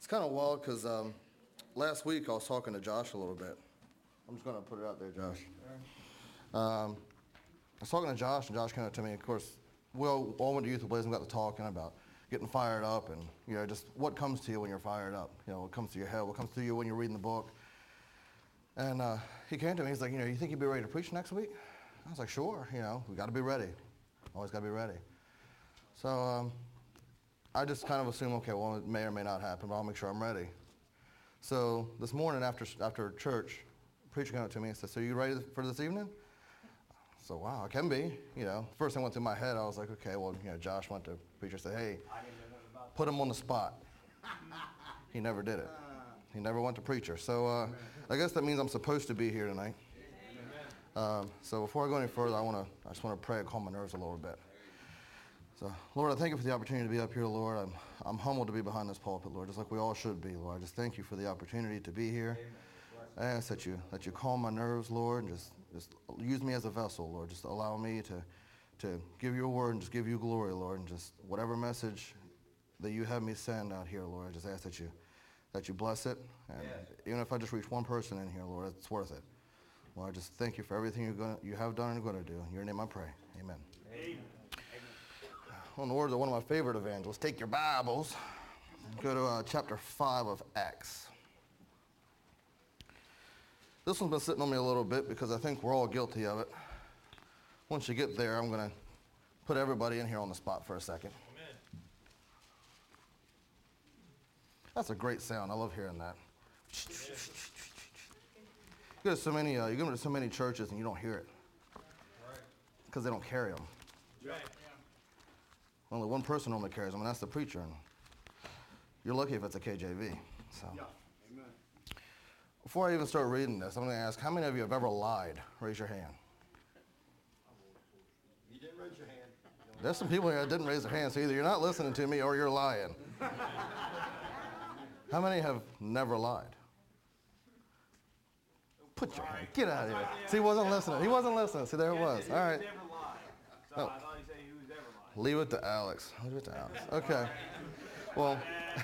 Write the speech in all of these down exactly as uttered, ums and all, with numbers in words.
It's kind of wild because um, last week I was talking to Josh a little bit. I'm just going to put it out there, Josh. Um, I was talking to Josh, and Josh came up to me. Of course, we all, all went to Youth Ablaze and got to talking about getting fired up and, you know, just what comes to you when you're fired up. You know, what comes to your head, what comes to you when you're reading the book. And uh, he came to me, he's like, you know, you think you'd be ready to preach next week? I was like, sure, you know, we got to be ready. Always got to be ready. So um, I just kind of assume, okay, well, it may or may not happen, but I'll make sure I'm ready. So this morning after after church, the preacher came up to me and said, so you ready for this evening? So, wow, I can be, you know. First thing went through my head, I was like, okay, well, you know, Josh went to the preacher and said, hey, put him on the spot. He never did it. He never went to preacher. So uh, I guess that means I'm supposed to be here tonight. Um, so before I go any further, I want to I just want to pray and calm my nerves a little bit. So, Lord, I thank you for the opportunity to be up here, Lord. I'm I'm humbled to be behind this pulpit, Lord, just like we all should be, Lord. I just thank you for the opportunity to be here. I ask that you that you calm my nerves, Lord, and just, just use me as a vessel, Lord. Just allow me to to give your word and just give you glory, Lord, and just whatever message that you have me send out here, Lord, I just ask that you that you bless it. And yes. Even if I just reach one person in here, Lord, it's worth it. Lord, I just thank you for everything you're gonna, you have done and are going to do. In your name I pray. Amen. Amen. On the words of one of my favorite evangelists, take your Bibles, go to uh, chapter five of Acts. This one's been sitting on me a little bit because I think we're all guilty of it. Once you get there, I'm going to put everybody in here on the spot for a second. Amen. That's a great sound. I love hearing that. You go to so many, uh, you go to so many churches and you don't hear it because they don't carry them. Right. Only one person only carries them, and that's the preacher. And you're lucky if it's a K J V. So. Yeah. Amen. Before I even start reading this, I'm going to ask, how many of you have ever lied? Raise your hand. You didn't raise your hand. There's some people here that didn't raise their hand, so either you're not listening to me or you're lying. How many have never lied? Put your hand. Get out of here. See, he wasn't listening. He wasn't listening. See, there it was. All right. Oh. Leave it to Alex. Leave it to Alex. Okay. Well,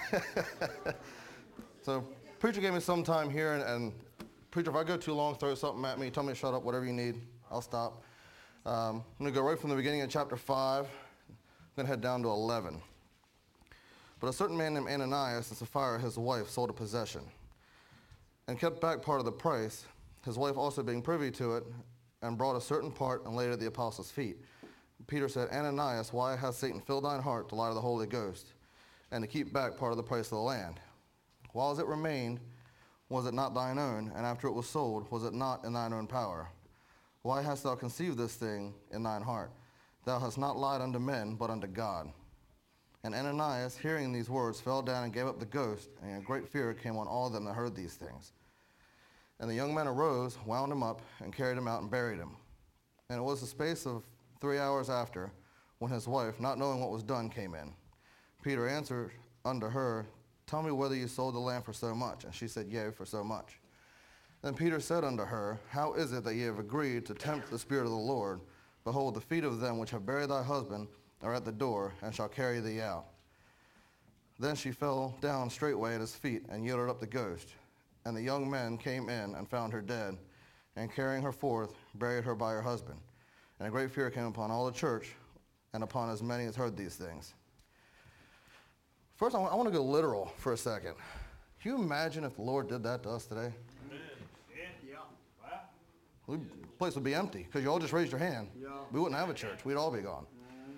so preacher gave me some time here, and, and preacher, if I go too long, throw something at me, tell me to shut up, whatever you need, I'll stop. Um, I'm going to go right from the beginning of chapter five. I'm going to head down to eleven. But a certain man named Ananias and Sapphira, his wife, sold a possession and kept back part of the price, his wife also being privy to it, and brought a certain part and laid it at the apostles' feet. Peter said, Ananias, why hath Satan filled thine heart to lie to the Holy Ghost, and to keep back part of the price of the land? While as it remained, was it not thine own? And after it was sold, was it not in thine own power? Why hast thou conceived this thing in thine heart? Thou hast not lied unto men, but unto God. And Ananias, hearing these words, fell down and gave up the ghost, and a great fear came on all them that heard these things. And the young men arose, wound him up, and carried him out and buried him. And it was the space of three hours after, when his wife, not knowing what was done, came in. Peter answered unto her, Tell me whether you sold the land for so much. And she said, Yea, for so much. Then Peter said unto her, How is it that ye have agreed to tempt the Spirit of the Lord? Behold, the feet of them which have buried thy husband are at the door, and shall carry thee out. Then she fell down straightway at his feet, and yielded up the ghost. And the young men came in, and found her dead, and carrying her forth, buried her by her husband. And a great fear came upon all the church, and upon as many as heard these things. First, I want, I want to go literal for a second. Can you imagine if the Lord did that to us today? Yeah. The place would be empty, because you all just raised your hand. Yeah. We wouldn't have a church. We'd all be gone.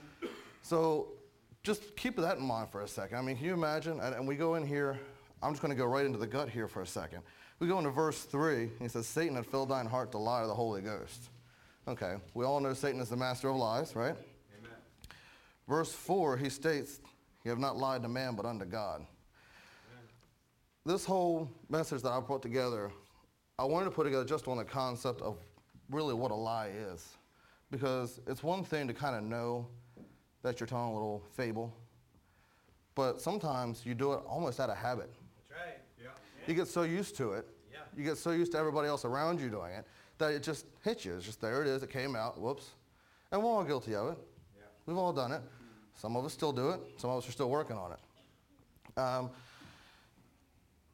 So just keep that in mind for a second. I mean, can you imagine? And, and we go in here. I'm just going to go right into the gut here for a second. We go into verse three. He says, Satan had filled thine heart to lie to the Holy Ghost. Okay, we all know Satan is the master of lies, right? Amen. Verse four, he states, You have not lied to man, but unto God. Amen. This whole message that I put together, I wanted to put together just on the concept of really what a lie is. Because it's one thing to kind of know that you're telling a little fable, but sometimes you do it almost out of habit. That's right. Yeah. You get so used to it. Yeah. You get so used to everybody else around you doing it that it just hits you. It's just, there it is, it came out, whoops. And we're all guilty of it. Yeah. We've all done it. Some of us still do it. Some of us are still working on it. Um,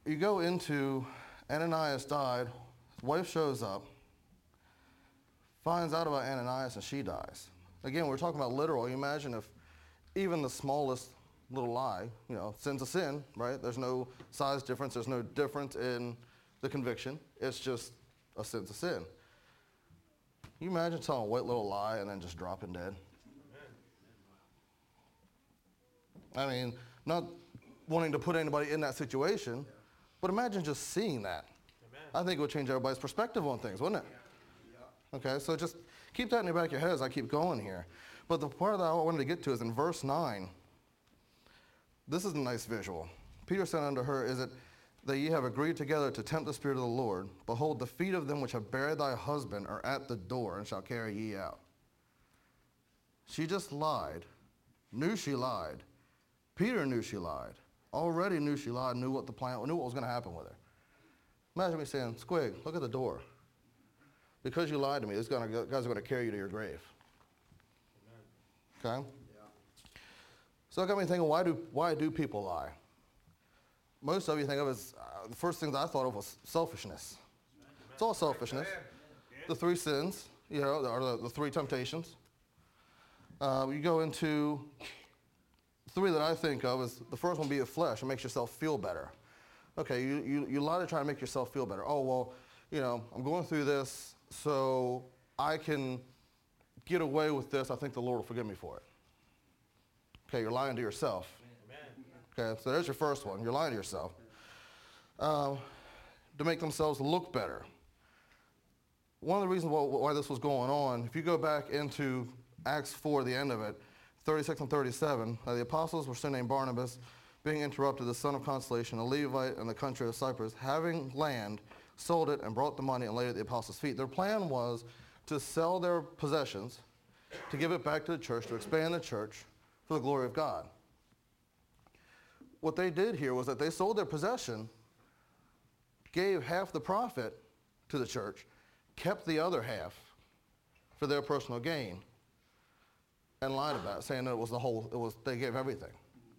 you go into Ananias died, his wife shows up, finds out about Ananias, and she dies. Again, we're talking about literal. You imagine if even the smallest little lie, you know, sin's a sin, right? There's no size difference. There's no difference in the conviction. It's just a sin's a sin. Can you imagine telling a white little lie and then just dropping dead? I mean, not wanting to put anybody in that situation, but imagine just seeing that. I think it would change everybody's perspective on things, wouldn't it? Okay, so just keep that in the back of your head as I keep going here. But the part that I wanted to get to is in verse nine. This is a nice visual. Peter said unto her, is it that ye have agreed together to tempt the Spirit of the Lord? Behold, the feet of them which have buried thy husband are at the door, and shall carry ye out. She just lied, knew she lied. Peter knew she lied, already knew she lied, knew what the plan, knew what was going to happen with her. Imagine me saying, Squig, look at the door. Because you lied to me, this guys are going to carry you to your grave. Okay? Yeah. So that got me thinking, why do, why do people lie? Most of you think of as, uh, the first thing that I thought of was selfishness. It's all selfishness. The three sins, you know, or the, the three temptations. Uh, you go into three that I think of is the first one be of flesh. It makes yourself feel better. Okay, you, you, you lie to try to make yourself feel better. Oh, well, you know, I'm going through this so I can get away with this. I think the Lord will forgive me for it. Okay, you're lying to yourself. Amen. Okay, so there's your first one. You're lying to yourself. Um, to make themselves look better. One of the reasons why, why this was going on, if you go back into Acts four, the end of it, thirty-six and thirty-seven, uh, the apostles were surnamed Barnabas, being interrupted, the son of Consolation, a Levite in the country of Cyprus, having land, sold it and brought the money and laid it at the apostles' feet. Their plan was to sell their possessions, to give it back to the church, to expand the church for the glory of God. What they did here was that they sold their possession, gave half the profit to the church, kept the other half for their personal gain, and lied about it, saying that it was the whole, it was, they gave everything.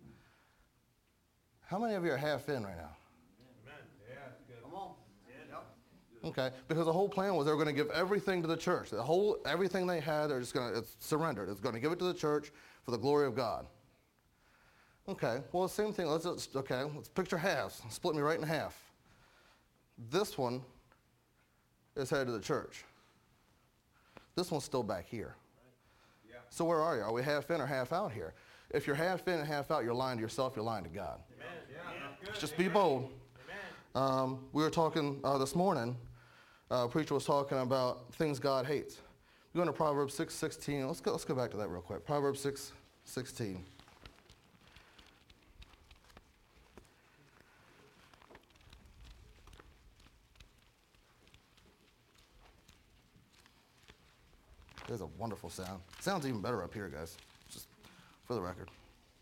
How many of you are half in right now? Amen. Yeah, good. Come on. Yeah. Okay, because the whole plan was they were going to give everything to the church. The whole, everything they had, they're just going to, it's surrendered. It's going to give it to the church for the glory of God. Okay, well, the same thing, let's just, okay, let's picture halves. Split me right in half. This one is headed to the church. This one's still back here. Yeah. So where are you? Are we half in or half out here? If you're half in and half out, you're lying to yourself, you're lying to God. Amen. Yeah. Just be bold. Um, we were talking uh, this morning, uh, a preacher was talking about things God hates. We're going to Proverbs six sixteen. Let's go, let's go back to that real quick. Proverbs six sixteen. There's a wonderful sound. Sounds even better up here, guys, just for the record.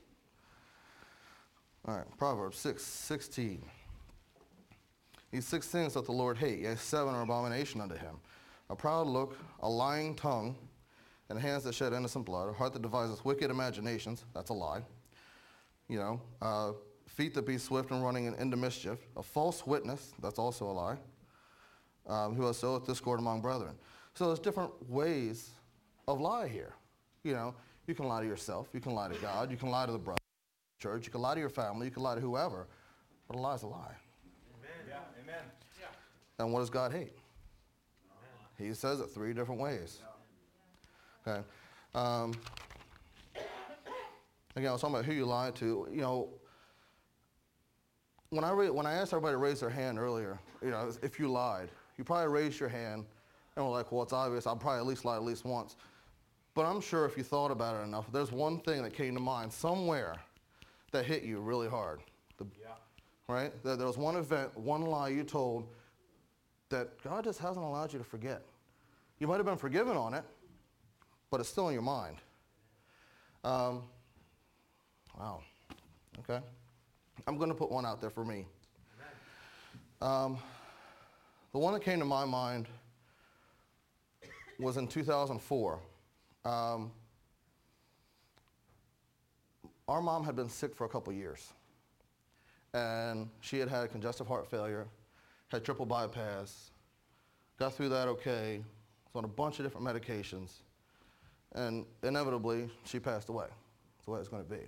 All right, Proverbs six sixteen. These six things that the Lord hate, yea, seven are abomination unto him. A proud look, a lying tongue, and hands that shed innocent blood, a heart that deviseth wicked imaginations, that's a lie. You know, uh, feet that be swift and running into mischief, a false witness, that's also a lie, um, who has soweth discord among brethren. So there's different ways of lie here. You know, you can lie to yourself, you can lie to God, you can lie to the brother, church, you can lie to your family, you can lie to whoever, but a lie is a lie. Amen. Yeah. Amen. Yeah. And what does God hate? He says it three different ways. Okay. Um, again, I was talking about who you lied to. You know, when I ra- when I asked everybody to raise their hand earlier, you know, if you lied, you probably raised your hand and were like, well, it's obvious. I'll probably at least lie at least once. But I'm sure if you thought about it enough, there's one thing that came to mind somewhere that hit you really hard. The, Yeah. Right? There, there was one event, one lie you told that God just hasn't allowed you to forget. You might have been forgiven on it, but it's still in your mind. Um, wow. Okay. I'm going to put one out there for me. Um, the one that came to my mind was in two thousand four. Um, our mom had been sick for a couple years. and she had had congestive heart failure, had triple bypass, got through that okay, was on a bunch of different medications, and inevitably she passed away. That's the way it's going to be.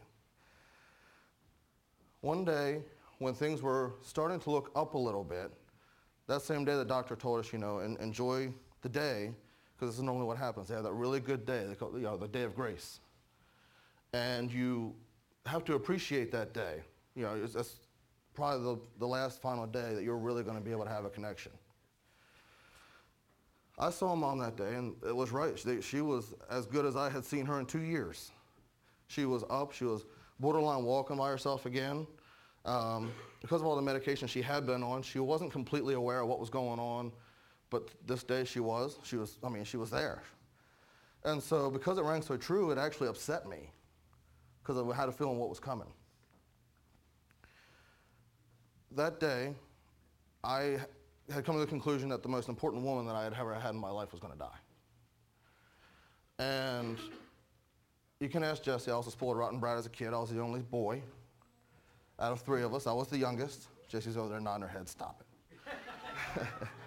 One day, when things were starting to look up a little bit, that same day the doctor told us, you know, en- enjoy the day, because this is normally what happens. They have that really good day, they call it, you know, the day of grace. And you have to appreciate that day. You know, it's, it's probably the, the last final day that you're really going to be able to have a connection. I saw Mom that day, and it was right. She, she was as good as I had seen her in two years. She was up. She was borderline walking by herself again. Um, because of all the medication she had been on, she wasn't completely aware of what was going on, but this day she was. She was, I mean, she was there. And so because it rang so true, it actually upset me, because I had a feeling what was coming. That day, I had come to the conclusion that the most important woman that I had ever had in my life was going to die. And you can ask Jesse. I was a spoiled, rotten brat as a kid. I was the only boy out of three of us. I was the youngest. Jesse's over there nodding her head. Stop it.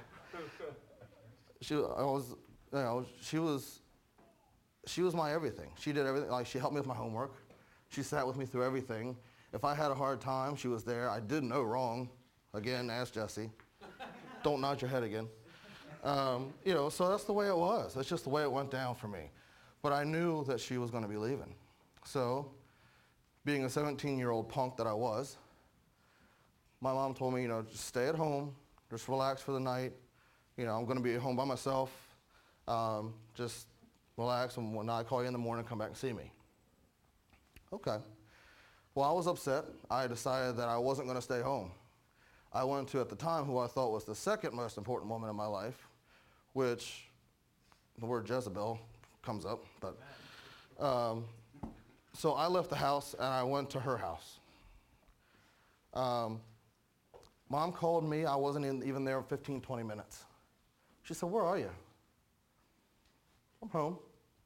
she, I was, you know, she was, she was my everything. She did everything. Like, she helped me with my homework. She sat with me through everything. If I had a hard time, she was there. I did no wrong. Again, ask Jesse. Don't nod your head again. Um, you know, so that's the way it was. That's just the way it went down for me. But I knew that she was going to be leaving. So, being a seventeen-year-old punk that I was, my mom told me, you know, just stay at home, just relax for the night. You know, I'm going to be at home by myself. Um, just relax, and when I call you in the morning, come back and see me. Okay. Well, I was upset. I decided that I wasn't going to stay home. I went to, at the time, who I thought was the second most important woman in my life, which the word Jezebel comes up. But um, so I left the house, and I went to her house. Um, Mom called me. I wasn't in, even there fifteen, twenty minutes. She said, "Where are you?" "I'm home."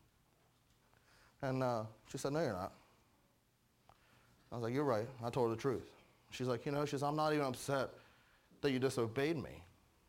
And uh, she said, "No, you're not." I was like, "You're right." I told her the truth. She's like, you know, she says, "I'm not even upset that you disobeyed me.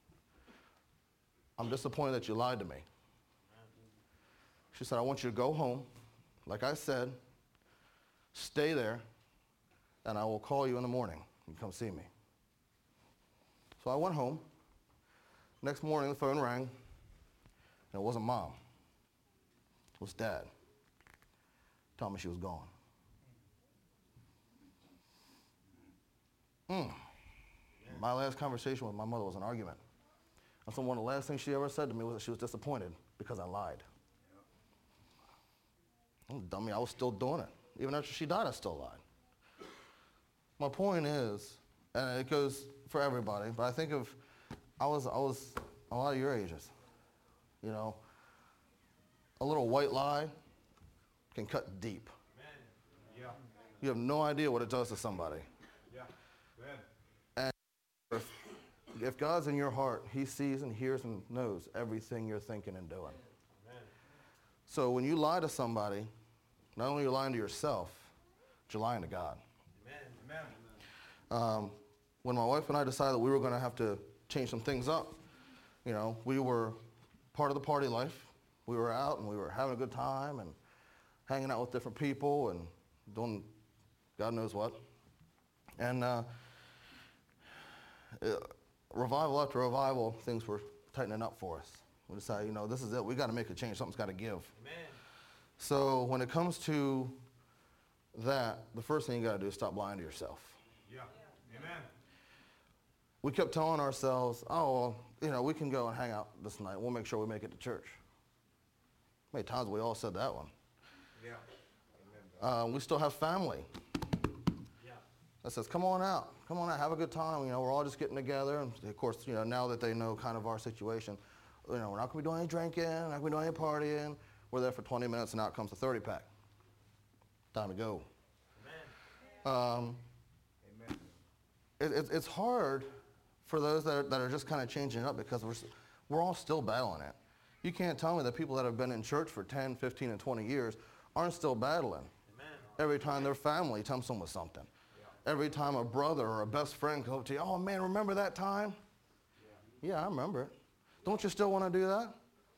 I'm disappointed that you lied to me." She said, "I want you to go home, like I said, stay there, and I will call you in the morning. You can come see me." So I went home. Next morning, the phone rang, and it wasn't Mom. It was Dad. Telling me she was gone. Hmm. My last conversation with my mother was an argument. And so one of the last things she ever said to me was that she was disappointed because I lied. Oh, dummy, I was still doing it. Even after she died, I still lied. My point is, and it goes for everybody, but I think of, I was, I was a lot of your ages. You know, a little white lie can cut deep. Yeah. You have no idea what it does to somebody. Yeah. And if, if God's in your heart, he sees and hears and knows everything you're thinking and doing. Amen. So when you lie to somebody, not only are you lying to yourself, but you're lying to God. Amen. Um, when my wife and I decided that we were going to have to change some things up, you know, we were part of the party life. We were out and we were having a good time and hanging out with different people and doing God knows what. And uh, uh, revival after revival, things were tightening up for us. We decided, you know, this is it. We got to make a change. Something's got to give. Amen. So when it comes to that, the first thing you got to do is stop lying to yourself. Yeah. Amen. We kept telling ourselves, oh, well, you know, we can go and hang out this night. We'll make sure we make it to church. How many times have we all said that one? Yeah. Amen. Uh, we still have family Yeah. that says, come on out. Come on out. Have a good time. You know, we're all just getting together. And of course, you know, now that they know kind of our situation, you know, we're not going to be doing any drinking. We're not going to be doing any partying. We're there for twenty minutes and out comes the thirty pack. Time to go. Amen. Um, Amen. it, it, it's hard for those that are, that are just kind of changing up because we're, we're all still battling it. You can't tell me that people that have been in church for ten, fifteen, and twenty years aren't still battling. Amen. Every time their family tempts them with something. Yeah. Every time a brother or a best friend comes up to you, oh man, remember that time? Yeah, yeah I remember it. Don't you still want to do that?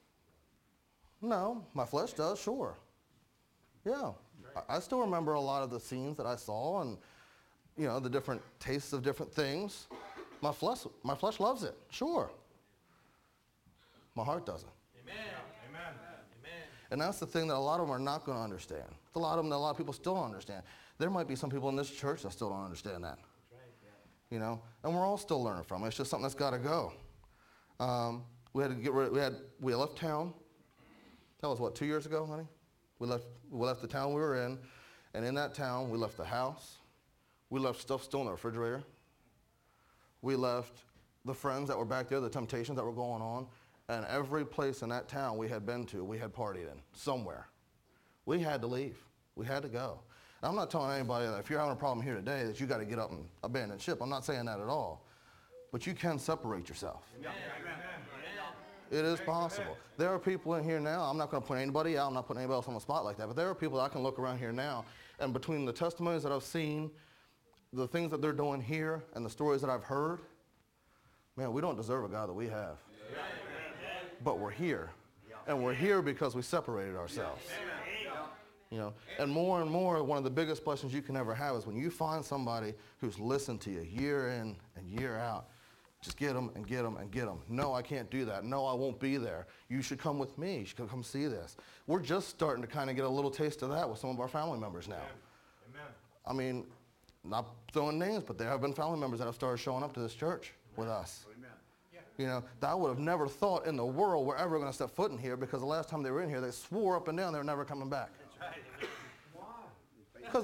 No, my flesh does, sure. Yeah, I, I still remember a lot of the scenes that I saw and, you know, the different tastes of different things. My flesh, my flesh loves it, sure. My heart doesn't. Amen. Amen. Amen. And that's the thing that a lot of them are not going to understand. A lot of them that a lot of people still don't understand. There might be some people in this church that still don't understand that. That's right, yeah. You know, and we're all still learning from it. It's just something that's got to go. Um, we had to get rid. We had we left town. That was what, two years ago, honey? We left. We left the town we were in, and in that town we left the house. We left stuff still in the refrigerator. We left the friends that were back there, the temptations that were going on, and every place in that town we had been to, we had partied in somewhere. We had to leave. We had to go. And I'm not telling anybody that if you're having a problem here today that you got to get up and abandon ship. I'm not saying that at all. But you can separate yourself. Amen. It is possible. There are people in here now, I'm not going to point anybody out, I'm not putting anybody else on the spot like that, but there are people that I can look around here now, and between the testimonies that I've seen, the things that they're doing here, and the stories that I've heard, man, we don't deserve a God that we have. But we're here. And we're here because we separated ourselves. You know, and more and more, one of the biggest blessings you can ever have is when you find somebody who's listened to you year in and year out. Just get them and get them and get them. No, I can't do that. No, I won't be there. You should come with me. You should come see this. We're just starting to kind of get a little taste of that with some of our family members now. Amen. I mean, not throwing names, but there have been family members that have started showing up to this church with us. Amen. Yeah. You know, that I would have never thought in the world we're ever going to step foot in here because the last time they were in here, they swore up and down they were never coming back. That's right. Why? Because,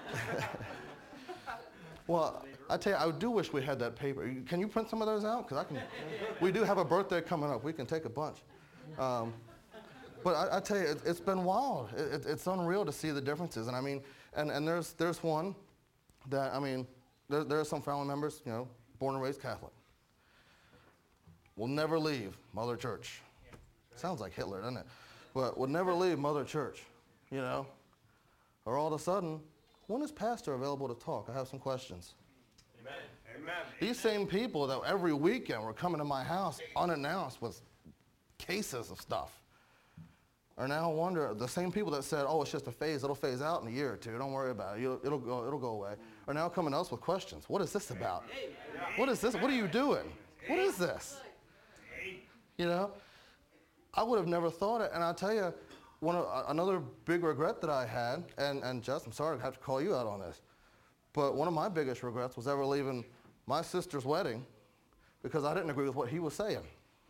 well, I tell you, I do wish we had that paper. Can you print some of those out? Because I can. We do have a birthday coming up. We can take a bunch. Um, but I, I tell you, it, it's been wild. It, it, it's unreal to see the differences. And I mean, and, and there's there's one that I mean, there there are some family members, you know, born and raised Catholic. Will never leave Mother Church. Sounds like Hitler, doesn't it? But will never leave Mother Church. You know, or all of a sudden, when is pastor available to talk? I have some questions. Amen. Amen. These same people that every weekend were coming to my house unannounced with cases of stuff are now wonder the same people that said, "Oh, it's just a phase; it'll phase out in a year or two. Don't worry about it. You'll, it'll go. It'll go away." Are now coming to us with questions. What is this about? What is this? What are you doing? What is this? You know, I would have never thought it. And I'll tell you, one of, another big regret that I had, and and Jess, I'm sorry to have to call you out on this, but one of my biggest regrets was ever leaving my sister's wedding because I didn't agree with what he was saying.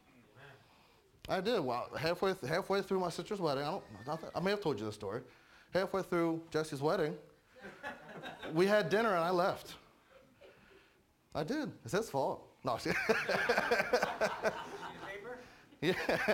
I did. Well, halfway th- halfway through my sister's wedding, I don't. Not that, I may have told you this story. Halfway through Jesse's wedding, we had dinner and I left. I did. It's his fault. No. Yeah.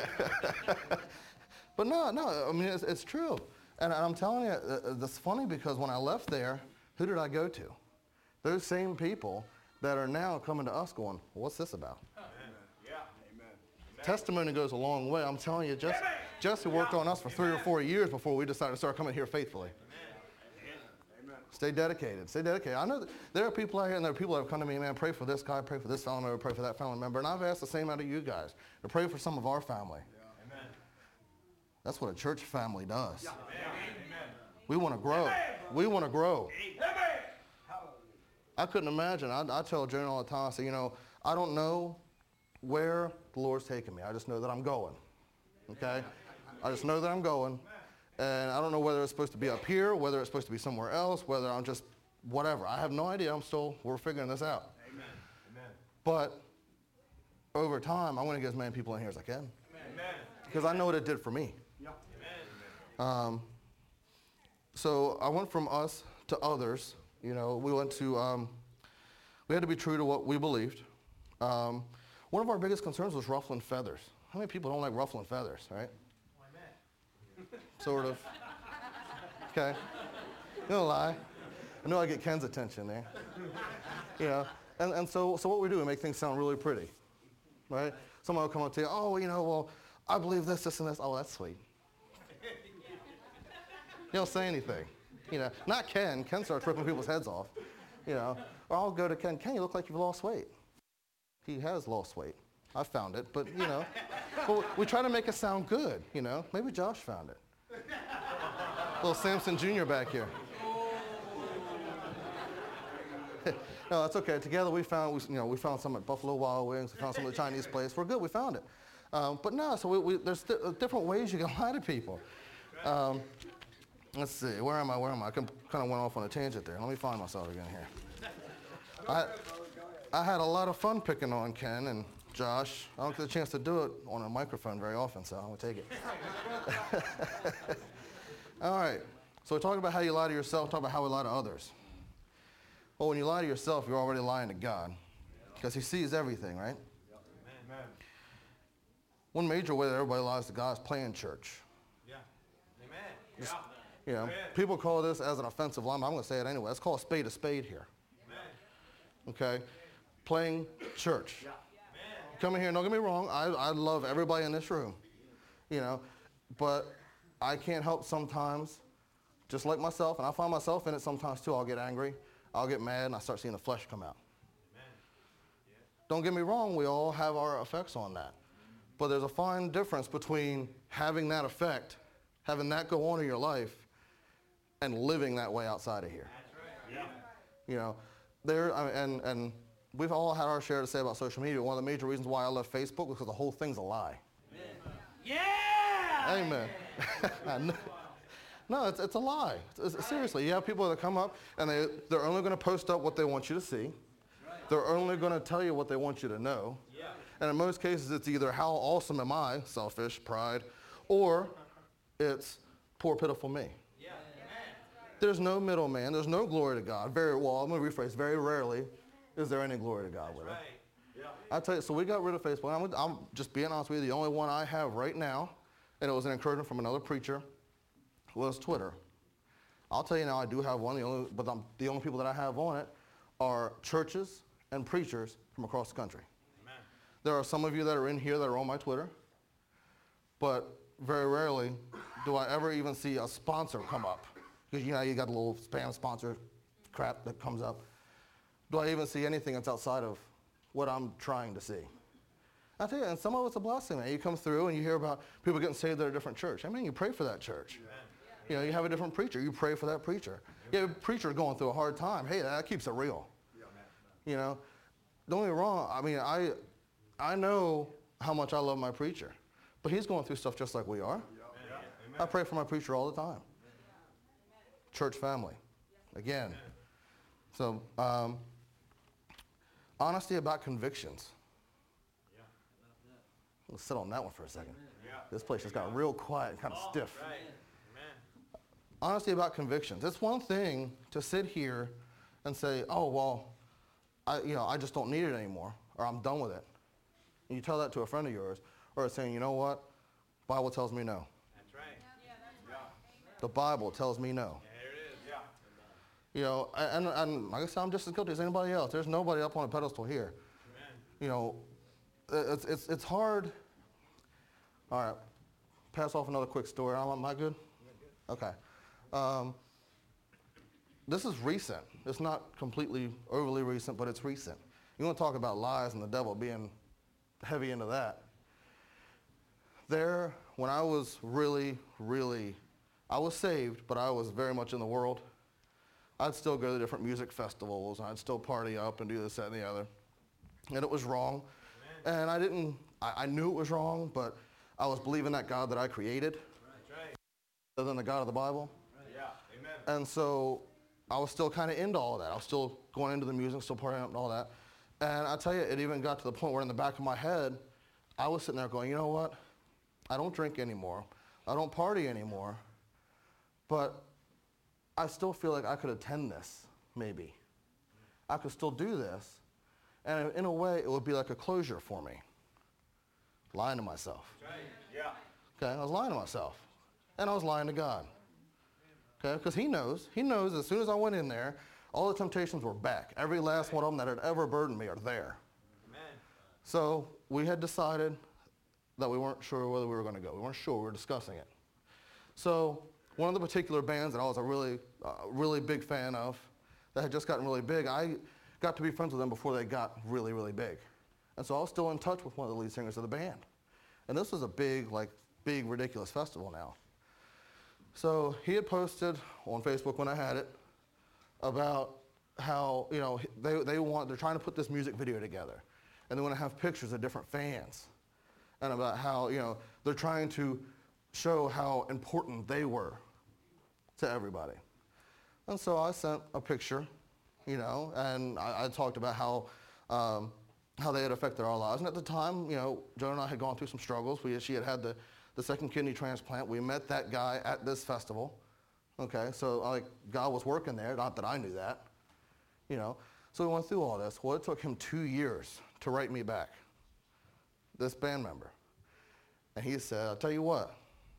But no, no. I mean, it's, it's true. And I'm telling you, uh, that's funny because when I left there, who did I go to? Those same people that are now coming to us going, what's this about? Amen. Yeah. Amen. Testimony goes a long way. I'm telling you, Jesse, Jesse worked on us for three or four years before we decided to start coming here faithfully. Amen. Stay dedicated. Stay dedicated. I know that there are people out here, and there are people that have come to me, man, pray for this guy, pray for this family member, pray for that family member. And I've asked the same out of you guys to pray for some of our family. Amen. That's what a church family does. Amen. We want to grow. We want to grow. I couldn't imagine. I, I tell Jen all the time, I say, you know, I don't know where the Lord's taking me. I just know that I'm going. Okay? I just know that I'm going. And I don't know whether it's supposed to be up here, whether it's supposed to be somewhere else, whether I'm just whatever. I have no idea. I'm still, we're figuring this out. Amen. Amen. But over time, I want to get as many people in here as I can. Amen. Because I know what it did for me. Yep. Um, so I went from us to others. You know, we went to, um, we had to be true to what we believed. Um, one of our biggest concerns was ruffling feathers. How many people don't like ruffling feathers, right? Sort of. Okay. You don't lie. I know I get Ken's attention there. You know, and, and so, so what we do, we make things sound really pretty, right? Someone will come up to you, oh, you know, well, I believe this, this, and this. Oh, that's sweet. You don't say anything. You know, not Ken. Ken starts ripping people's heads off. You know, or I'll go to Ken, Ken, you look like you've lost weight. He has lost weight. I found it, but you know, but we try to make it sound good, you know. Maybe Josh found it. Little Samson Junior back here. No, that's okay. Together we found, we, you know, we found some at Buffalo Wild Wings. We found some at the Chinese place. We're good. We found it. Um, but no, so we, we, there's th- different ways you can lie to people. Um, let's see. Where am I? Where am I? I kind of went off on a tangent there. Let me find myself again here. I, I had a lot of fun picking on Ken and Josh. I don't get a chance to do it on a microphone very often, so I'm going to take it. All right. So we're talking about how you lie to yourself, talking about how we lie to others. Well, when you lie to yourself, you're already lying to God because he sees everything, right? Amen. One major way that everybody lies to God is playing church. Yeah. Amen. Just, Yeah. you know, Amen. people call this as an offensive lie, but I'm going to say it anyway. Let's call a spade a spade here. Amen. Okay? Playing church. Yeah. Coming here, don't get me wrong, I, I love everybody in this room, you know, but I can't help sometimes, just like myself, and I find myself in it sometimes too. I'll get angry, I'll get mad, and I start seeing the flesh come out. Amen. Yeah. Don't get me wrong, we all have our effects on that. But there's a fine difference between having that effect, having that go on in your life, and living that way outside of here. That's right. Yeah. You know, there, I mean, and, and we've all had our share to say about social media. One of the major reasons why I left Facebook was because the whole thing's a lie. Yeah. Amen. No, it's, it's a lie. It's, it's, seriously, you have people that come up and they, they're only going to post up what they want you to see. They're only going to tell you what they want you to know. Yeah. And in most cases, it's either how awesome am I, selfish, pride, or it's poor, pitiful me. Yeah. There's no middleman. There's no glory to God. Very well, I'm going to rephrase, very rarely is there any glory to God with it. Right. Yeah. I tell you, so we got rid of Facebook. I'm, I'm just being honest with you. The only one I have right now, and it was an encouragement from another preacher, was Twitter. I'll tell you now, I do have one, the only, but I'm, the only people that I have on it are churches and preachers from across the country. Amen. There are some of you that are in here that are on my Twitter, but very rarely do I ever even see a sponsor come up. Because you know, you got a little spam sponsor crap that comes up. Do I even see anything that's outside of what I'm trying to see? I tell you, and some of it's a blessing, man. You come through and you hear about people getting saved at a different church. I mean, you pray for that church. Amen. You know, you have a different preacher. You pray for that preacher. You have a preacher going through a hard time. Hey, that keeps it real. Yeah. You know, don't get me wrong. I mean, I, I know how much I love my preacher, but he's going through stuff just like we are. Yeah. Amen. I pray for my preacher all the time. Church family, again. So, um, honesty about convictions. Yeah. Let's sit on that one for a second. Yeah. This place just got real quiet and kind of stiff. Right. Amen. Honesty about convictions. It's one thing to sit here and say, oh, well, I, you know, I just don't need it anymore, or I'm done with it. And you tell that to a friend of yours, or it's saying, you know what, Bible tells me no. That's right. Yeah. Yeah. The Bible tells me no. There it is. Yeah. You know, and, and like I said, I'm just as guilty as anybody else. There's nobody up on a pedestal here. Amen. You know, it's, it's, it's hard. All right, pass off another quick story. Am I good? Okay. Um, this is recent. It's not completely overly recent, but it's recent. You want to talk about lies and the devil being heavy into that. There, when I was really, really, I was saved, but I was very much in the world. I'd still go to different music festivals, and I'd still party up and do this, that, and the other. And it was wrong. Amen. And I didn't, I, I knew it was wrong, but I was believing that God that I created, That's right. other than the God of the Bible. Right. Yeah. Amen. And so I was still kind of into all that. I was still going into the music, still partying up and all that. And I tell you, it even got to the point where in the back of my head, I was sitting there going, you know what? I don't drink anymore. I don't party anymore. But I still feel like I could attend this, maybe. I could still do this. And in a way, it would be like a closure for me. Lying to myself. That's right. Yeah. Okay, I was lying to myself. And I was lying to God. Okay, because he knows. He knows as soon as I went in there, all the temptations were back. Every last one of them that had ever burdened me are there. Amen. So we had decided that we weren't sure whether we were going to go. We weren't sure. We were discussing it. So one of the particular bands that I was a really, uh, really big fan of, that had just gotten really big. I got to be friends with them before they got really, really big. And so I was still in touch with one of the lead singers of the band. And this was a big, like, big, ridiculous festival now. So he had posted on Facebook when I had it about how, you know, they, they want, they're trying to put this music video together. And they want to have pictures of different fans. And about how, you know, they're trying to show how important they were to everybody. And so I sent a picture, you know, and I, I talked about how, um, how they had affected our lives. And at the time, you know, Joan and I had gone through some struggles. We, she had had the, the second kidney transplant. We met that guy at this festival. Okay, so like God was working there, not that I knew that, you know. So we went through all this. Well, it took him two years to write me back, this band member. And he said, I'll tell you what,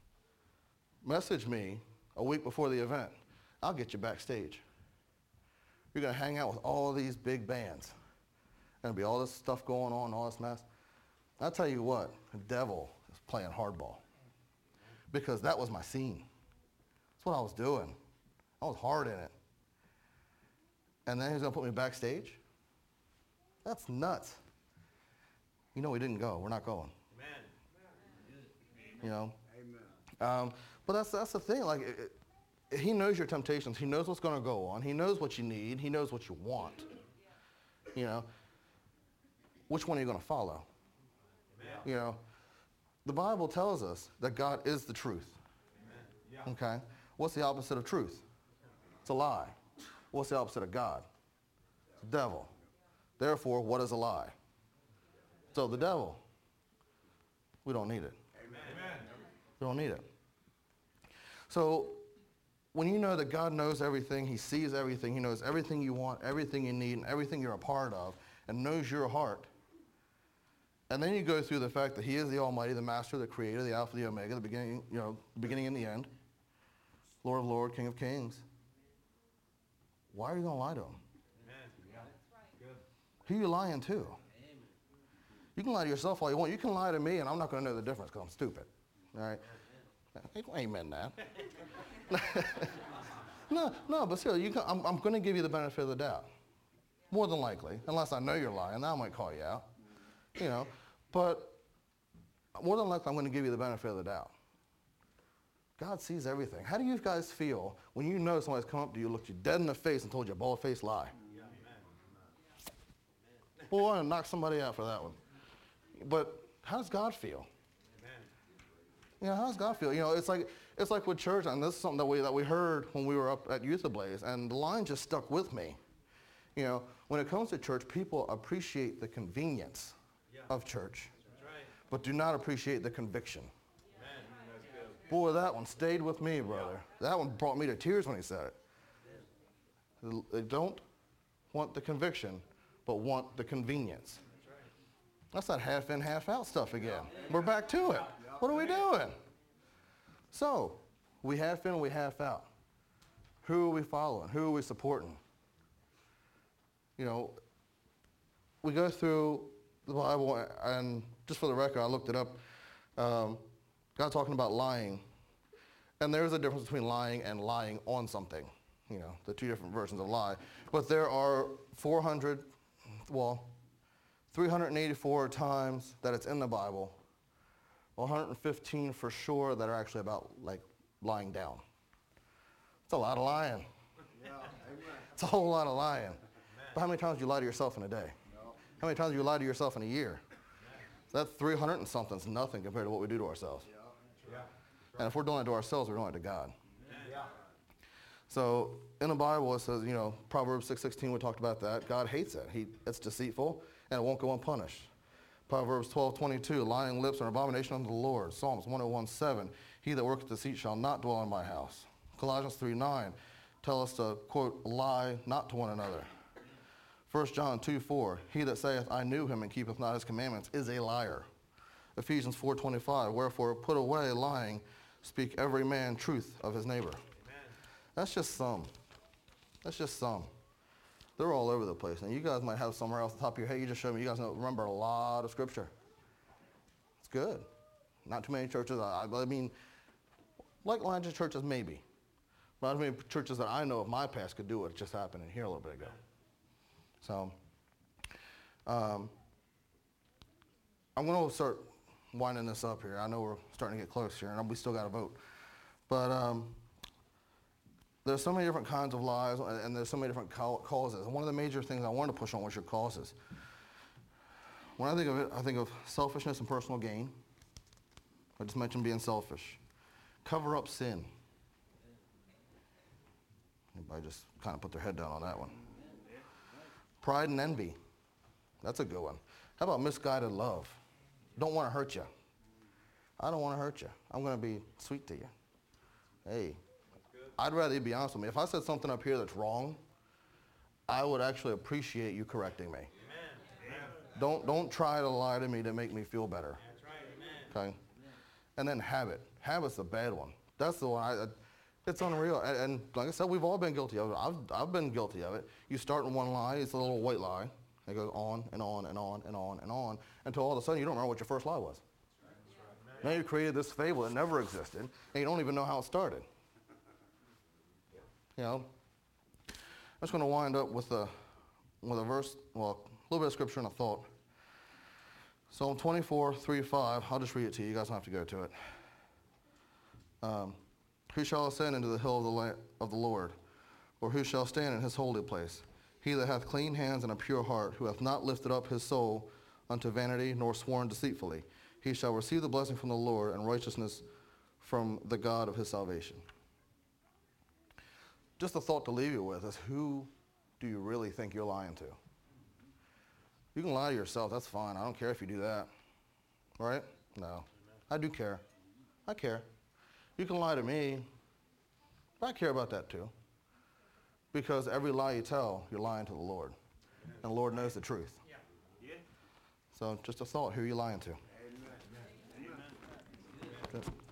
message me a week before the event. I'll get you backstage. You're going to hang out with all of these big bands. And there'll be all this stuff going on, all this mess. I'll tell you what, the devil is playing hardball. Because that was my scene. That's what I was doing. I was hard in it. And then he's going to put me backstage? That's nuts. You know we didn't go. We're not going. Amen. You know? Amen. Um, but that's, that's the thing. Like, it, it, he knows your temptations. He knows what's going to go on. He knows what you need. He knows what you want. You know? Which one are you going to follow? Amen. You know? The Bible tells us that God is the truth. Amen. Yeah. Okay? What's the opposite of truth? It's a lie. What's the opposite of God? It's the devil. Therefore, what is a lie? So the devil. We don't need it. Amen. We don't need it. So when you know that God knows everything, he sees everything, he knows everything you want, everything you need, and everything you're a part of, and knows your heart, and then you go through the fact that he is the Almighty, the Master, the Creator, the Alpha, the Omega, the beginning, you know, the beginning and the end, Lord of Lords, King of Kings. Why are you going to lie to him? Amen. Yeah. Good. Who are you lying to? Amen. You can lie to yourself all you want. You can lie to me, and I'm not going to know the difference because I'm stupid. All right? Amen, that. no, no, but still, you can, I'm, I'm going to give you the benefit of the doubt. More than likely. Unless I know you're lying, then I might call you out. You know, but more than likely, I'm going to give you the benefit of the doubt. God sees everything. How do you guys feel when you know somebody's come up to you, looked you dead in the face, and told you a bald-faced lie? Yeah. Boy, I knock somebody out for that one. But how does God feel? Amen. You know, how does God feel? You know, it's like it's like with church, and this is something that we that we heard when we were up at Youth Ablaze, and the line just stuck with me. You know, when it comes to church, people appreciate the convenience yeah. of church, right. but do not appreciate the conviction. Boy, that one stayed with me, brother. That one brought me to tears when he said it. They don't want the conviction, but want the convenience. That's that half in, half out stuff again. We're back to it. What are we doing? So, we half in, we half out. Who are we following? Who are we supporting? You know, we go through the Bible, and just for the record, I looked it up. Um, God talking about lying, and there's a difference between lying and lying on something, you know, the two different versions of lie. But there are four hundred, well, three hundred eighty-four times that it's in the Bible, one hundred fifteen for sure that are actually about, like, lying down. It's a lot of lying. Yeah, it's a whole lot of lying. Amen. But how many times do you lie to yourself in a day? No. How many times do you lie to yourself in a year? So that three hundred and something is nothing compared to what we do to ourselves. Yeah. And if we're doing it to ourselves, we're doing it to God. Yeah. So in the Bible, it says, you know, Proverbs six sixteen, we talked about that. God hates it. He, it's deceitful, and it won't go unpunished. Proverbs twelve twenty-two, lying lips are an abomination unto the Lord. Psalms one oh one seven, he that worketh deceit shall not dwell in my house. Colossians three nine, tell us to, quote, lie not to one another. First John two four, he that saith, I knew him and keepeth not his commandments is a liar. Ephesians four twenty-five, wherefore put away lying, speak every man truth of his neighbor. Amen. That's just some. That's just some. They're all over the place. And you guys might have somewhere else at the top of your head. You just showed me. You guys know, remember a lot of scripture. It's good. Not too many churches. I, I mean, like larger churches, maybe. Not many churches that I know of my past could do what just happened in here a little bit ago. So, um, I'm going to start winding this up here. I know we're starting to get close here, and we still got to vote. But um, there's so many different kinds of lies, and there's so many different causes. And one of the major things I wanted to push on was your causes. When I think of it, I think of selfishness and personal gain. I just mentioned being selfish. Cover up sin. Anybody just kind of put their head down on that one. Pride and envy. That's a good one. How about misguided love? Don't want to hurt you. I don't want to hurt you. I'm going to be sweet to you. Hey, I'd rather you be honest with me. If I said something up here that's wrong, I would actually appreciate you correcting me. Amen. Don't, don't try to lie to me to make me feel better. That's right. Amen. Okay? And then habit. Habit's the bad one. That's the one. I, I, it's unreal. And, and like I said, we've all been guilty of it. I've, I've been guilty of it. You start in one lie. It's a little white lie. It goes on and on and on and on and on until all of a sudden you don't remember what your first lie was. That's right. Now you created this fable that never existed, and you don't even know how it started. You know, I'm just going to wind up with a, with a verse, well, a little bit of scripture and a thought. Psalm twenty-four, three, five. I'll just read it to you. You guys don't have to go to it. Um, who shall ascend into the hill of the, la- of the Lord? Or who shall stand in his holy place? He that hath clean hands and a pure heart, who hath not lifted up his soul unto vanity, nor sworn deceitfully. He shall receive the blessing from the Lord and righteousness from the God of his salvation. Just a thought to leave you with is, who do you really think you're lying to? You can lie to yourself. That's fine. I don't care if you do that. Right? No. I do care. I care. You can lie to me. But I care about that too. Because every lie you tell, you're lying to the Lord. And the Lord knows the truth. Yeah. Yeah. So just a thought, who are you lying to? Amen. Amen. Good.